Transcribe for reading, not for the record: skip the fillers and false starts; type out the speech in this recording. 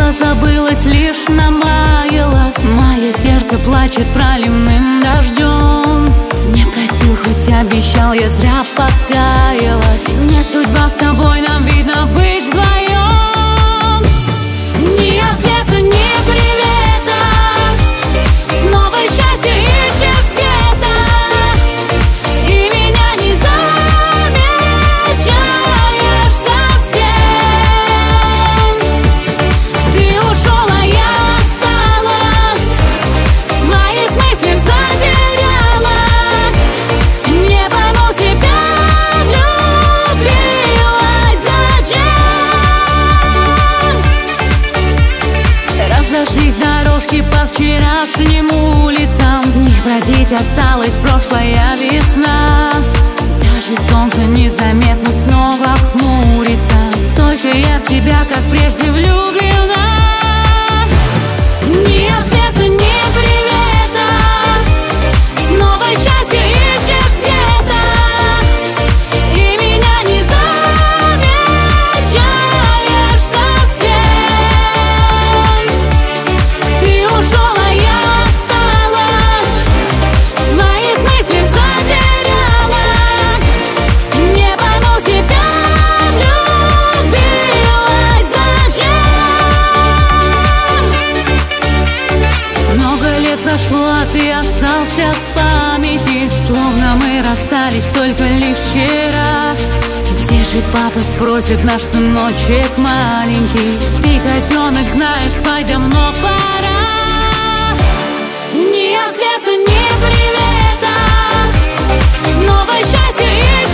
Небо забылось, лишь намаялось. Мое сердце плачет проливным дождем. Не простил, хоть обещал, я зря покаялась. Не судьба с тобой, нам видно быть вдвоем. Ни ответа, ни привета, снова счастье ищешь где-то, и меня не замечаешь совсем. Ты ушел, а я осталась, с моих мыслей затерялась. Не пойму, тебя влюбилась зачем? Разошлись дорожки по вчерашним улицам, в них бродить осталась прошлая весна. Даже солнце незаметно снова хмурится, только я в тебя, как прежде, влюблена. Ни ответа, ни привета, снова счастье ищешь где-то, и меня не замечаешь совсем. Ты ушел, а я осталась, с моих мыслей затерялась. Не пойму, тебя влюбилась зачем? Много лет прошло, а ты остался в памяти, словно мы расстались только лишь вчера. Где же папа, спросит наш сыночек маленький? Спи, котенок, знаешь, спать давно пора. Ни ответа, ни привета, снова счастье ищешь